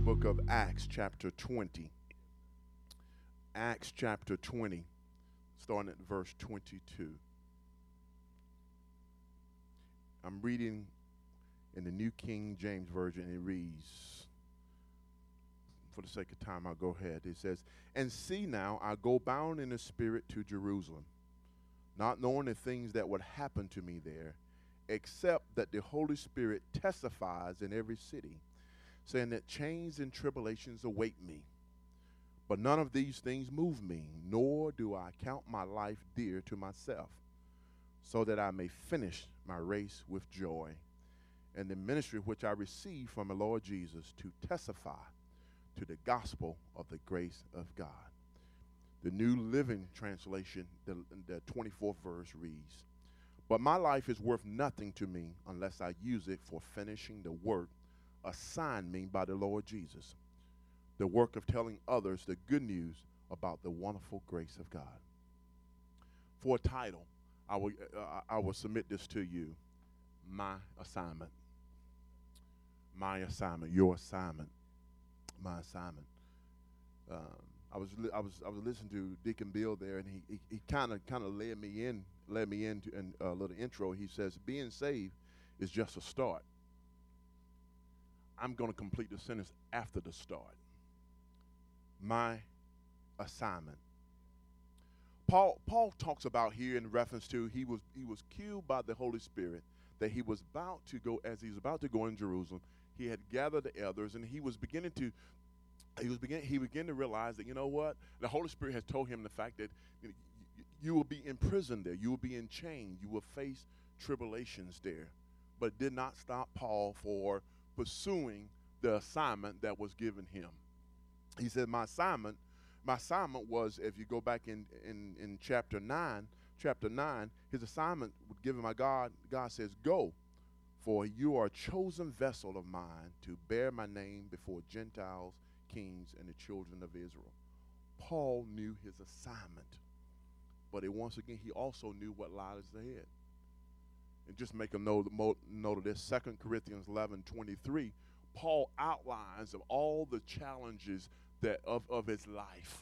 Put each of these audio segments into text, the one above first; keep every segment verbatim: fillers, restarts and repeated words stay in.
book of Acts, chapter twenty. Acts, chapter twenty, starting at verse twenty-two. I'm reading in the New King James Version. It reads, for the sake of time, I'll go ahead. It says, "And see now, I go bound in the Spirit to Jerusalem, not knowing the things that would happen to me there, except that the Holy Spirit testifies in every city, saying that chains and tribulations await me. But none of these things move me, nor do I count my life dear to myself, so that I may finish my race with joy, and the ministry which I received from the Lord Jesus to testify to the gospel of the grace of God." The New Living Translation, the, the twenty-fourth verse reads, "But my life is worth nothing to me unless I use it for finishing the work assigned me by the Lord Jesus, the work of telling others the good news about the wonderful grace of God." For a title, I will, uh, I will submit this to you: My Assignment. My assignment, your assignment, my assignment. Um, I was li- I was I was listening to Deacon Bill there, and he he kind of kind of led me in led me into in a little intro. He says, "Being saved is just a start." I'm going to complete the sentence after the start. My assignment. Paul Paul talks about here in reference to he was he was killed by the Holy Spirit, that he was about to go as he was about to go in Jerusalem. He had gathered the elders, and he was beginning to he was begin he began to realize that, you know what, the Holy Spirit has told him the fact that you, you, you will be in prison there, you will be in chains, you will face tribulations there. But it did not stop Paul for pursuing the assignment that was given him. He said, my assignment, my assignment was, if you go back in, in, in chapter nine, chapter nine, his assignment given by God, God says, "Go, for you are a chosen vessel of mine to bear my name before Gentiles, kings, and the children of Israel." Paul knew his assignment, but it, once again, he also knew what lies ahead. And just make a note, note of this, Second Corinthians eleven twenty-three, Paul outlines of all the challenges that of, of his life.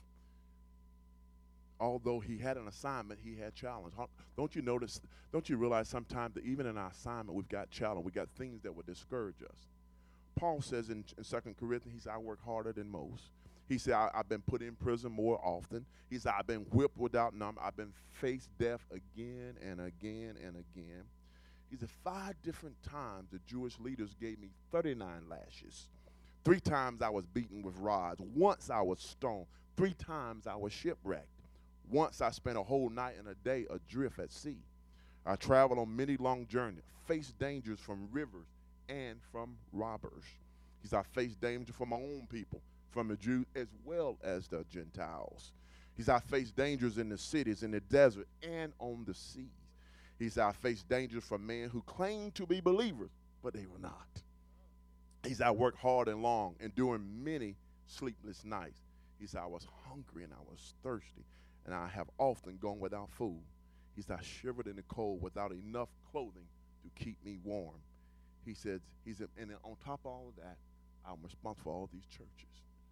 Although he had an assignment, he had challenge. Don't you notice, don't you realize sometimes that even in our assignment, we've got challenge. We've got things that would discourage us. Paul says in, in Second Corinthians, he said, "I work harder than most." He said, I, I've been put in prison more often. He said, "I've been whipped without number. I've been faced death again and again and again." He said, "Five different times the Jewish leaders gave me thirty-nine lashes. Three times I was beaten with rods. Once I was stoned. Three times I was shipwrecked. Once I spent a whole night and a day adrift at sea. I traveled on many long journeys, faced dangers from rivers and from robbers." He said, "I faced danger from my own people, from the Jews as well as the Gentiles." He said, "I faced dangers in the cities, in the desert, and on the seas." He said, "I faced dangers from men who claimed to be believers, but they were not." He said, "I worked hard and long, enduring many sleepless nights." He said, "I was hungry and I was thirsty, and I have often gone without food." He said, "I shivered in the cold without enough clothing to keep me warm." He said, he said, and then on top of all of that, I'm responsible for all these churches.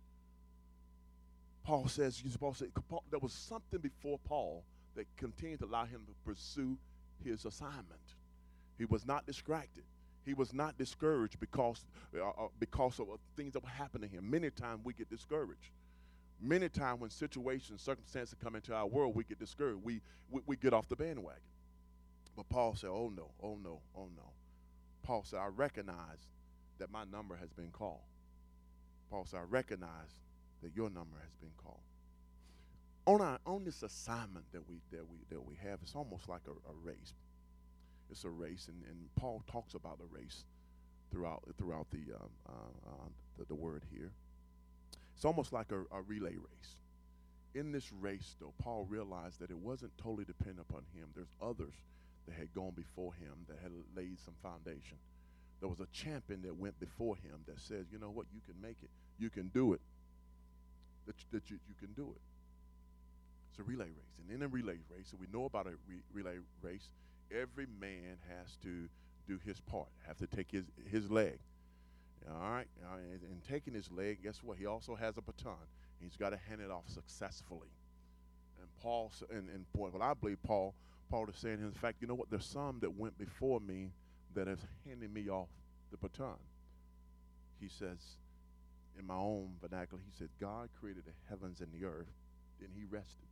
Paul says, Paul said, Paul, there was something before Paul that continued to allow him to pursue his assignment. He was not distracted. He was not discouraged because, uh, uh, because of uh, things that were happening to him. Many times we get discouraged. Many times when situations, circumstances come into our world, we get discouraged. We, we, we get off the bandwagon. But Paul said, oh no, oh no, oh no. Paul said, "I recognize that my number has been called." Paul said, "I recognize that your number has been called." On our on this assignment that we that we that we have, it's almost like a, a race. It's a race, and, and Paul talks about the race throughout throughout the um, uh, uh, the, the word here. It's almost like a, a relay race. In this race, though, Paul realized that it wasn't totally dependent upon him. There's others that had gone before him that had laid some foundation. There was a champion that went before him that says, "You know what, you can make it. You can do it. That, that you, you can do it." It's a relay race. And in a relay race, so we know about a re- relay race, every man has to do his part, have to take his, his leg. All right, uh, and, and taking his leg, guess what? He also has a baton. He's got to hand it off successfully. And Paul, and, and boy, well, I believe Paul, Paul is saying, in fact, you know what? There's some that went before me that has handed me off the baton. He says, in my own vernacular, he said, God created the heavens and the earth, then he rested.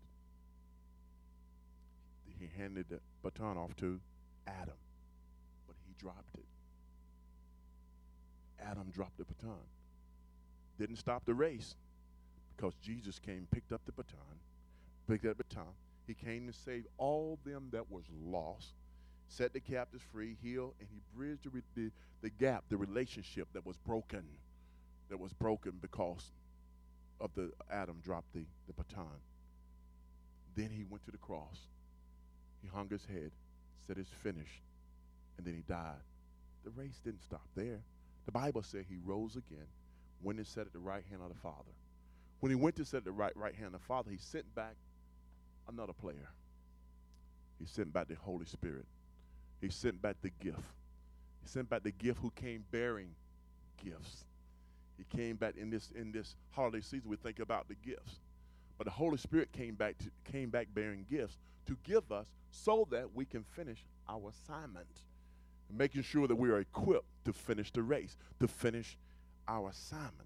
He handed the baton off to Adam, but he dropped it. Adam dropped the baton. Didn't stop the race because Jesus came, picked up the baton, picked up the baton. He came to save all them that was lost, set the captives free, healed, and he bridged the, re- the, the gap, the relationship that was broken, that was broken because of the Adam dropped the, the baton. Then he went to the cross. He hung his head, said it's finished, and then he died. The race didn't stop there. The Bible said he rose again, went and sat at the right hand of the Father. When he went to sit at the right, right hand of the Father, he sent back another player. He sent back the Holy Spirit. He sent back the gift. He sent back the gift who came bearing gifts. He came back in this in this holiday season. We think about the gifts. But the Holy Spirit came back to, came back bearing gifts to give us so that we can finish our assignment. Making sure that we are equipped to finish the race, to finish our assignment.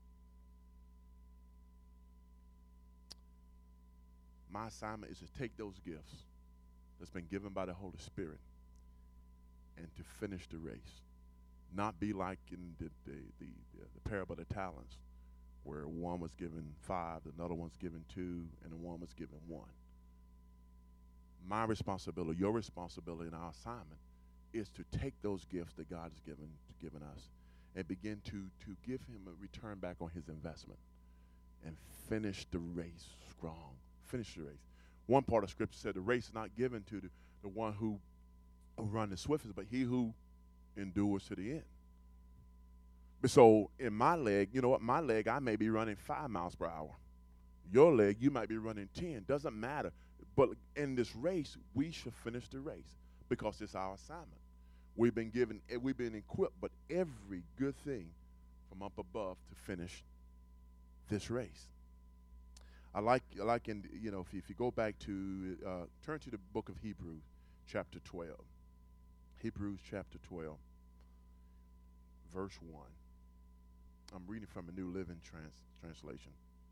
My assignment is to take those gifts that's been given by the Holy Spirit and to finish the race. Not be like in the, the, the, the parable of the talents, where one was given five, another one's given two, and one was given one. My responsibility, your responsibility in our assignment is to take those gifts that God has given given us and begin to, to give him a return back on his investment and finish the race strong. Finish the race. One part of Scripture said the race is not given to the, the one who, who run the swiftest, but he who endures to the end. But so in my leg, you know what, my leg, I may be running five miles per hour. Your leg, you might be running ten. Doesn't matter. But in this race, we should finish the race because it's our assignment. We've been given, we've been equipped, but every good thing from up above to finish this race. I like, I like in, you know, if, if you go back to, uh, turn to the book of Hebrews, chapter twelve. Hebrews chapter twelve, verse one. I'm reading from a New Living trans, translation.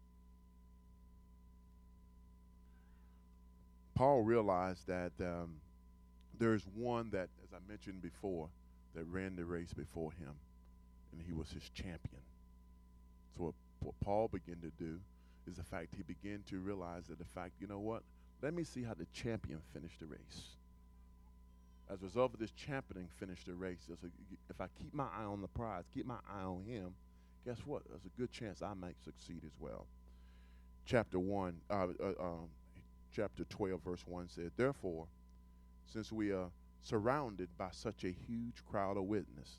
Paul realized that um, there is one that, as I mentioned before, that ran the race before him, and he was his champion. So what, what Paul began to do is the fact he began to realize that the fact, you know what, let me see how the champion finished the race. As a result of this championing finished the race, a, if I keep my eye on the prize, keep my eye on him, guess what? There's a good chance I might succeed as well. Chapter one, uh, uh, um, chapter twelve, verse one said, therefore, since we are surrounded by such a huge crowd of witnesses.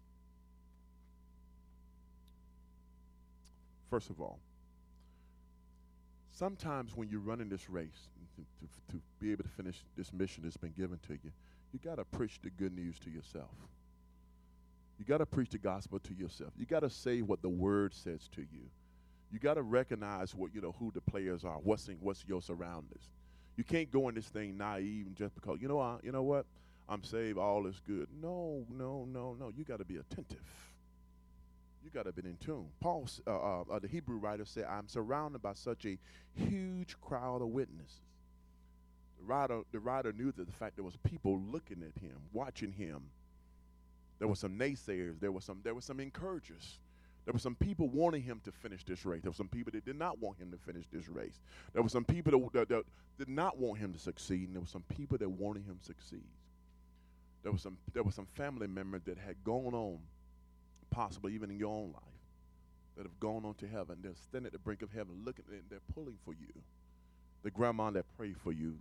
First of all, sometimes when you're running this race, to, to, to be able to finish this mission that's been given to you, you got to preach the good news to yourself. You got to preach the gospel to yourself. You got to say what the word says to you. You got to recognize what, you know, who the players are, what's in, what's your surroundings. You can't go in this thing naive just because, you know, I, you know what, I'm saved, all is good. No, no, no, no. You got to be attentive. You got to be in tune. Paul, uh, uh, uh, the Hebrew writer said, I'm surrounded by such a huge crowd of witnesses. The writer, the writer knew that the fact there was people looking at him, watching him. There were some naysayers. There were some, there were some encouragers. There were some people wanting him to finish this race. There were some people that did not want him to finish this race. There were some people that, that, that did not want him to succeed, and there were some people that wanted him to succeed. There were some, there were some family members that had gone on, possibly even in your own life, that have gone on to heaven. They're standing at the brink of heaven, looking at it, and they're pulling for you. The grandma that prayed for you.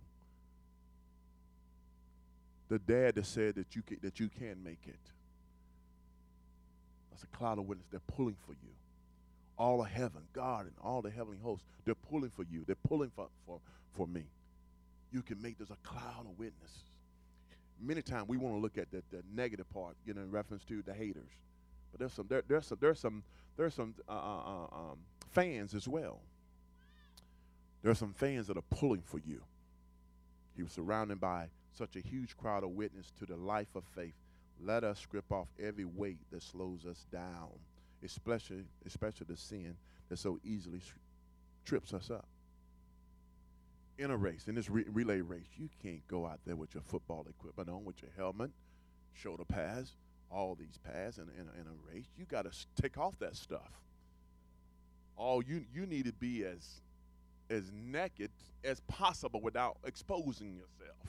The dad that said that you can, that you can make it. That's a cloud of witnesses. They're pulling for you. All of heaven, God and all the heavenly hosts, they're pulling for you. They're pulling for, for, for me. You can make, there's a cloud of witnesses. Many times we want to look at the, the negative part, you know, in reference to the haters. But there's some there, there's some there's some there's some uh, uh, uh, um, fans as well. There's some fans that are pulling for you. He was surrounded by such a huge crowd of witness to the life of faith. Let us strip off every weight that slows us down, especially especially the sin that so easily trips us up. In a race, in this re- relay race, you can't go out there with your football equipment on, with your helmet, shoulder pads, all these pads in, in, in a race. You got to take off that stuff. All you you need to be as as naked as possible without exposing yourself.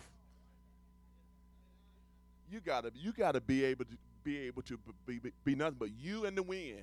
You gotta you gotta be able to be able to be, be, be nothing but you and the wind.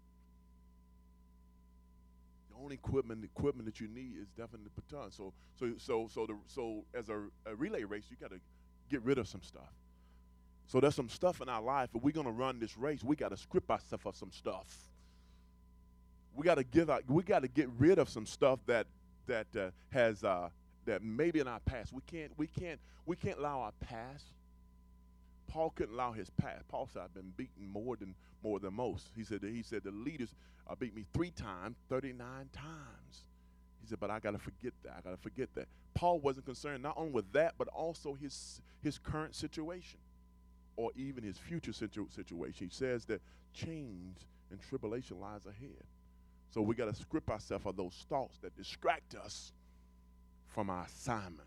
The only equipment equipment that you need is definitely the baton. So so so so the so as a, a relay race, you gotta get rid of some stuff. So there's some stuff in our life. If we're gonna run this race, we gotta strip ourselves of some stuff. We gotta give out. We gotta get rid of some stuff that that uh, has uh, that maybe in our past we can't we can't we can't allow our past. Paul couldn't allow his past. Paul said, "I've been beaten more than more than most." He said, "He said the leaders uh, beat me three times, thirty-nine times." He said, "But I got to forget that. I got to forget that." Paul wasn't concerned not only with that, but also his his current situation, or even his future situ- situation. He says that change and tribulation lies ahead. So we got to strip ourselves of those thoughts that distract us from our assignment.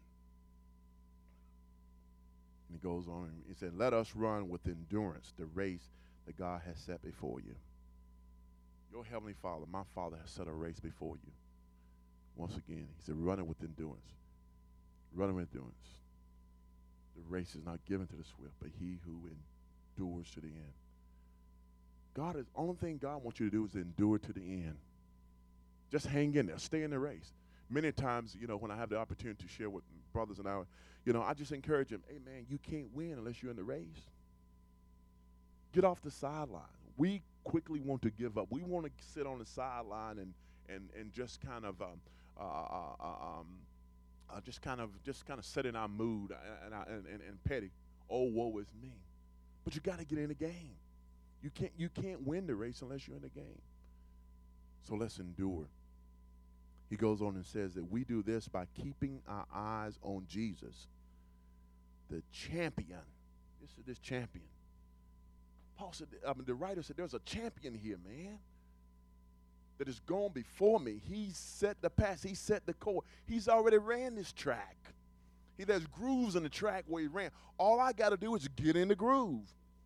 And he goes on and he said, let us run with endurance the race that God has set before you. Your heavenly Father, my Father, has set a race before you. Once again, he said, running with endurance. Running with endurance. The race is not given to the swift, but he who endures to the end. God is, only thing God wants you to do is endure to the end. Just hang in there. Stay in the race. Many times, you know, when I have the opportunity to share with brothers and I, you know, I just encourage them, hey, man, you can't win unless you're in the race. Get off the sideline. We quickly want to give up. We want to sit on the sideline and and and just kind of um, uh, uh, uh, um, uh, just kind of just kind of set in our mood and, and, and, and petty. Oh, woe is me. But you got to get in the game. You can't you can't win the race unless you're in the game. So let's endure. He goes on and says that we do this by keeping our eyes on Jesus, the champion. This is this champion. Paul said, I mean, the writer said, there's a champion here, man, that has gone before me. He's set the path. He set the course. He's already ran this track. He There's grooves in the track where he ran. All I got to do is get in the groove.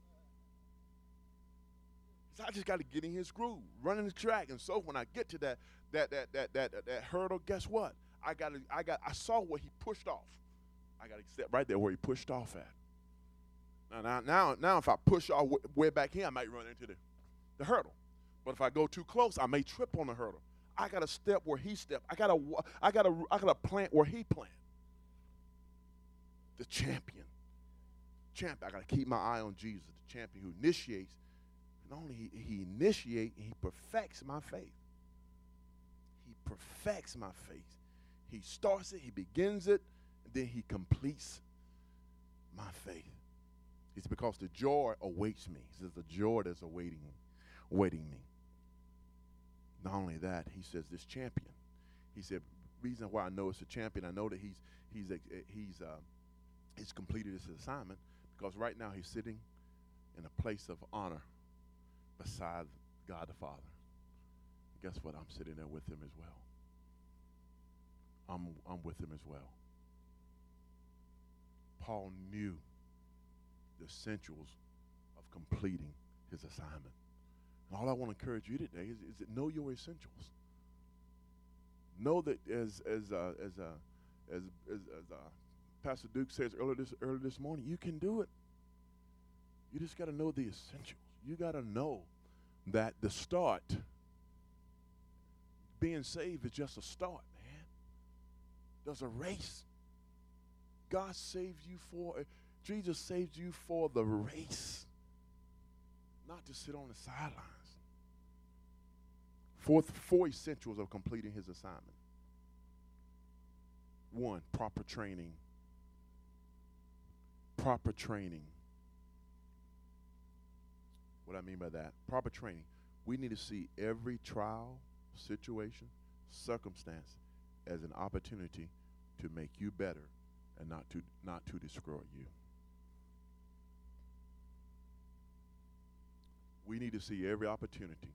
So I just got to get in his groove, running the track. And so when I get to that that that that that that, that hurdle, guess what? I got to I got I saw where he pushed off. I got to step right there where he pushed off at. Now now now, now if I push off w- way back here, I might run into the, the hurdle. But if I go too close, I may trip on the hurdle. I got to step where he stepped. I got to I got to I got to plant where he planted. The champion. Champ, I got to keep my eye on Jesus, the champion who initiates. Not only he, he initiates, he perfects my faith. He perfects my faith. He starts it, he begins it, and then he completes my faith. It's because the joy awaits me. He says the joy that's awaiting, awaiting me. Not only that, he says this champion. He said, reason why I know it's a champion, I know that he's he's he's uh, he's completed his assignment because right now he's sitting in a place of honor beside God the Father. Guess what? I'm sitting there with him as well. I'm I'm with him as well. Paul knew the essentials of completing his assignment. And all I want to encourage you today is, is that know your essentials. Know that as as uh, as uh, as as, as uh, Pastor Duke says earlier this earlier this morning, you can do it. You just got to know the essentials. You got to know that the start, being saved is just a start, man. There's a race. God saved you for, Jesus saved you for the race, not to sit on the sidelines. Fourth, four essentials of completing his assignment. One, proper training. Proper training. What I mean by that, proper training. We need to see every trial, situation, circumstance as an opportunity to make you better and not to not to destroy you. We need to see every opportunity,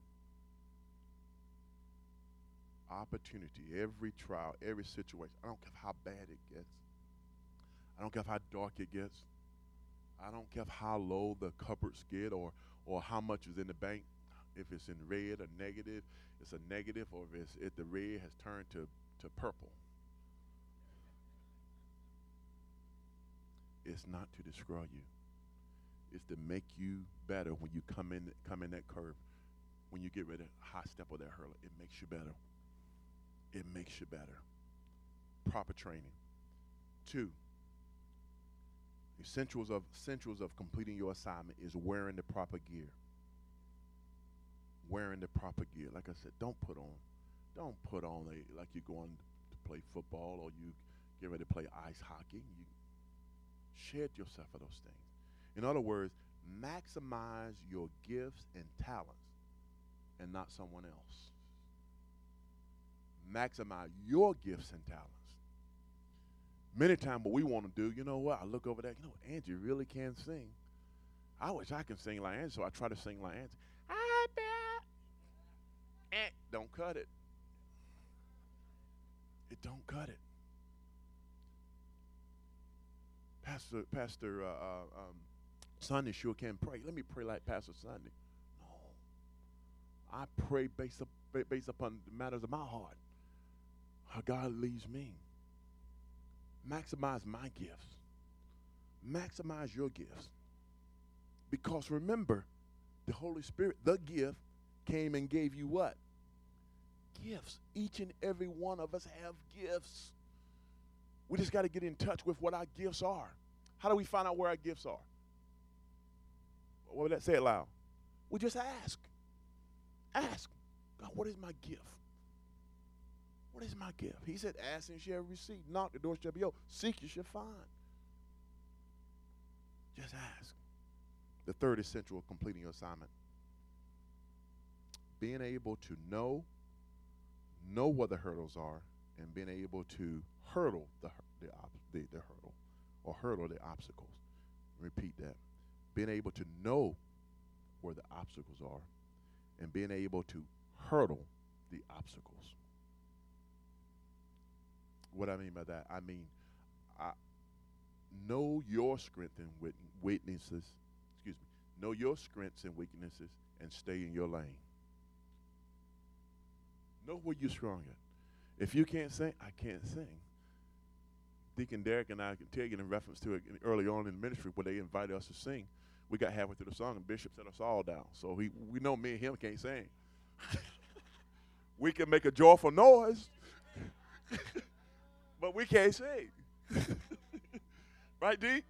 opportunity, every trial, every situation. I don't care how bad it gets. I don't care how dark it gets. I don't care how low the cupboards get or or how much is in the bank. If it's in red or negative, it's a negative, or if it's if the red has turned to, to purple. It's not to destroy you. It's to make you better when you come in come in that curve. When you get ready to high step of that hurdle, it makes you better. It makes you better. Proper training. Two, essentials of essentials of completing your assignment is wearing the proper gear. Wearing the proper gear. Like I said, don't put on, don't put on a like you're going to play football or you get ready to play ice hockey. You shed yourself of those things. In other words, maximize your gifts and talents and not someone else. Maximize your gifts and talents. Many times what we want to do, you know what, I look over there, you know, Angie really can sing. I wish I could sing like Angie, so I try to sing like Angie. I bet. Eh, don't cut it. It don't cut it. Pastor, Pastor uh, uh, um, Sunday sure can pray. Let me pray like Pastor Sunday. No. I pray based, up, based upon the matters of my heart. How God leads me. Maximize my gifts. Maximize your gifts. Because remember, the Holy Spirit, the gift, came and gave you what? Gifts. Each and every one of us have gifts. We just got to get in touch with what our gifts are. How do we find out where our gifts are? Well, let's say it loud. We just ask. Ask. God, what is my gift? What is my gift? He said, ask and you shall receive. Knock, the door shall be open. Seek, you shall find. Just ask. The third essential of completing your assignment. Being able to know, know what the hurdles are, and being able to hurdle the, the, the, the hurdle or hurdle the obstacles. Repeat that. Being able to know where the obstacles are and being able to hurdle the obstacles. What I mean by that, I mean, I know your strengths and weaknesses, excuse me, know your strengths and weaknesses and stay in your lane. Know where you're strong at. If you can't sing, I can't sing. Deacon Derek and I can tell you in reference to it early on in the ministry where they invited us to sing. We got halfway through the song and Bishop set us all down. So he, we know me and him can't sing. We can make a joyful noise, but we can't sing. Right, D?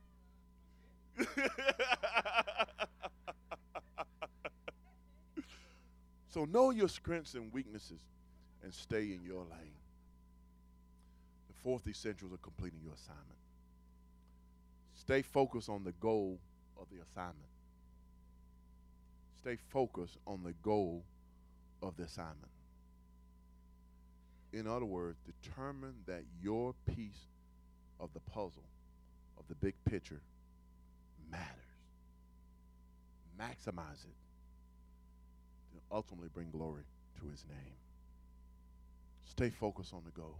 So know your strengths and weaknesses and stay in your lane. The fourth essentials of completing your assignment. Stay focused on the goal of the assignment. Stay focused on the goal of the assignment. In other words, determine that your piece of the puzzle, of the big picture, matters. Maximize it to ultimately bring glory to his name. Stay focused on the goal.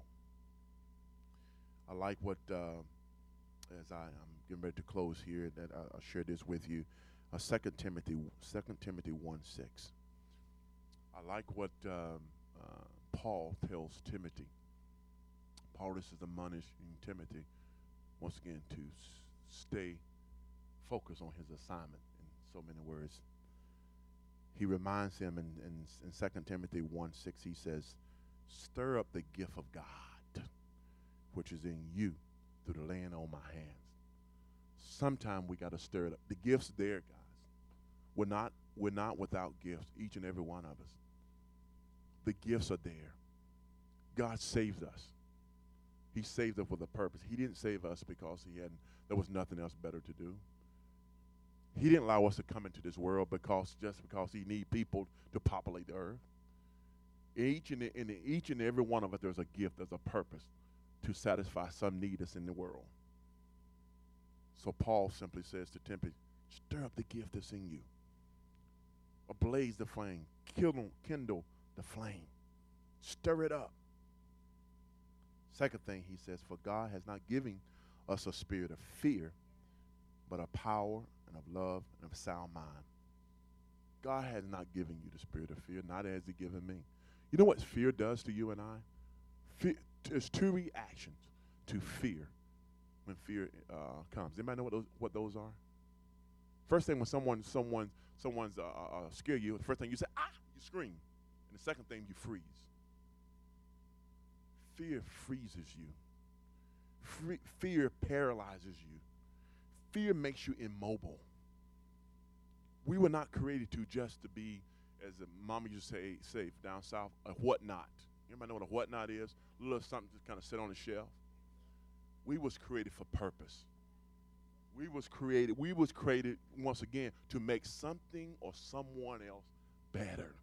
I like what, uh, as I, I'm getting ready to close here, that I, I'll share this with you. Uh, Second Timothy, Second Timothy one six. I like what um, uh, Paul tells Timothy. Paul is admonishing Timothy, once again, to s- stay focused on his assignment in so many words. He reminds him in, in, in Second Timothy one six, he says, stir up the gift of God, which is in you through the laying on my hands. Sometime we got to stir it up. The gift's there, guys. We're not, we're not without gifts, each and every one of us. The gifts are there. God saved us. He saved us with a purpose. He didn't save us because he hadn't, there was nothing else better to do. He didn't allow us to come into this world because just because he need people to populate the earth. Each and, in each and every one of us, there's a gift, there's a purpose to satisfy some need that's in the world. So Paul simply says to Timothy, stir up the gift that's in you. Ablaze the flame. Kindle, kindle the flame. Stir it up. Second thing he says, for God has not given us a spirit of fear, but of power and of love and of sound mind. God has not given you the spirit of fear, neither has he given me. You know what fear does to you and I? Fear, there's two reactions to fear when fear uh, comes. Anybody know what those, what those are? First thing, when someone, someone, someone's uh, uh, scare you, the first thing you say, ah, you scream. And the second thing, you freeze. Fear freezes you. Free, fear paralyzes you. Fear makes you immobile. We were not created to just to be, as a mama used to say, say down south, a whatnot. Anybody know what a whatnot is? A little something to kind of sit on the shelf. We was created for purpose. We was created, we was created, once again, to make something or someone else better.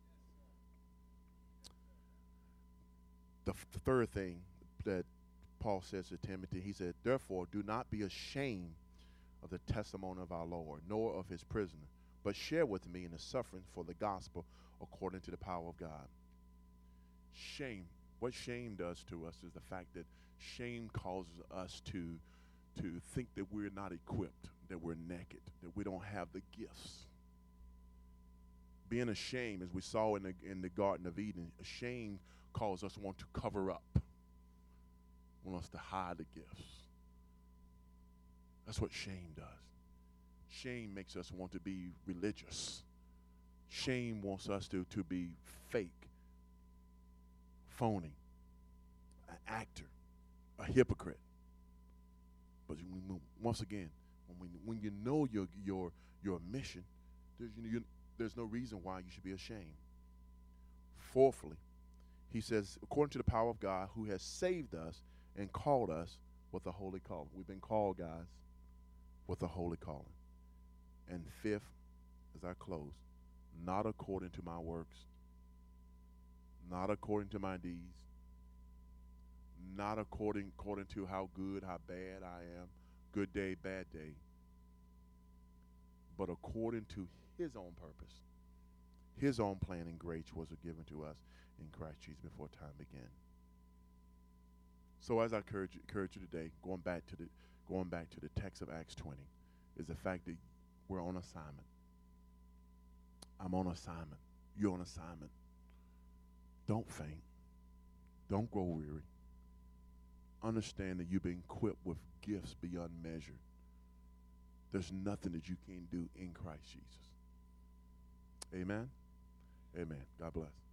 The, f- the third thing that Paul says to Timothy, he said, therefore, do not be ashamed of the testimony of our Lord, nor of his prisoner, but share with me in the suffering for the gospel according to the power of God. Shame. What shame does to us is the fact that shame causes us to, to think that we're not equipped, that we're naked, that we don't have the gifts. Being ashamed, as we saw in the, in the Garden of Eden, shame causes us to want to cover up, want us to hide the gifts. That's what shame does. Shame makes us want to be religious. Shame wants us to, to be fake, phony, an actor, a hypocrite. But once again, when, we, when you know your, your, your mission, there's, you, you, there's no reason why you should be ashamed. Fourthly, he says, according to the power of God who has saved us and called us with a holy calling. We've been called, guys, with a holy calling. And fifth, as I close, not according to my works, not according to my deeds, not according, according to how good, how bad I am, good day, bad day, but according to his own purpose. His own plan and grace was given to us in Christ Jesus before time began. So as I encourage, encourage you today, going back to the going back to the text of Acts twenty, is the fact that we're on assignment. I'm on assignment. You're on assignment. Don't faint. Don't grow weary. Understand that you've been equipped with gifts beyond measure. There's nothing that you can't do in Christ Jesus. Amen? Amen. God bless.